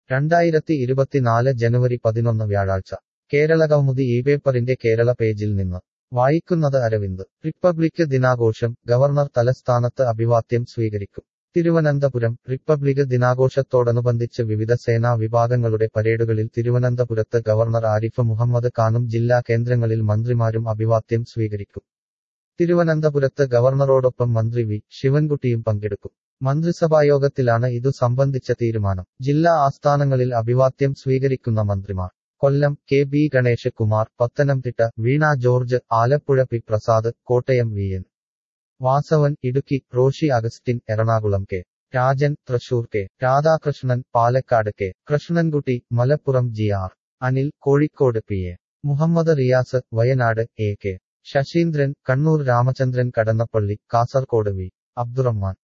2024 ജനുവരി 11 വ്യാഴാഴ്ച കേരളകൗമുദി ഇപേപ്പറിന്റെ കേരള പേജിൽ നിന്ന് വായിക്കുന്നത് അരവിന്ദ്. റിപ്പബ്ലിക് ദിനാഘോഷം, ഗവർണർ തലസ്ഥാനത്ത് അഭിവാദ്യം സ്വീകരിക്കും. തിരുവനന്തപുരം. റിപ്പബ്ലിക് ദിനാഘോഷത്തോടനുബന്ധിച്ച് വിവിധ സേനാ വിഭാഗങ്ങളുടെ പരേഡുകളിൽ തിരുവനന്തപുരത്ത് ഗവർണർ ആരിഫ് മുഹമ്മദ് ഖാനും ജില്ലാ കേന്ദ്രങ്ങളിൽ മന്ത്രിമാരും അഭിവാദ്യം സ്വീകരിക്കും. തിരുവനന്തപുരത്ത് ഗവർണറോടൊപ്പം മന്ത്രി വി. ശിവൻകുട്ടിയും പങ്കെടുക്കും. മന്ത്രിസഭായോഗത്തിലാണ് ഇതു സംബന്ധിച്ച തീരുമാനം. ജില്ലാ ആസ്ഥാനങ്ങളിൽ അഭിവാദ്യം സ്വീകരിക്കുന്ന മന്ത്രിമാർ: Kollam K. B. Ganesh Kumar, Pathanamthitta Veena George, Alappuzha P. Prasad, Kottayam V. N. Vasavan, Idukki Roshy Augustine, Ernakulam K. Rajan, Thrissur K. Radhakrishnan, Palakkad K. Krishnankutty, Malappuram G. R. Anil, Kozhikode P. A. Muhammad Riyas, Wayanad A. K. Saseendran, Kannur Ramachandran Kadannappalli, Kasaragod V. Abdurahman.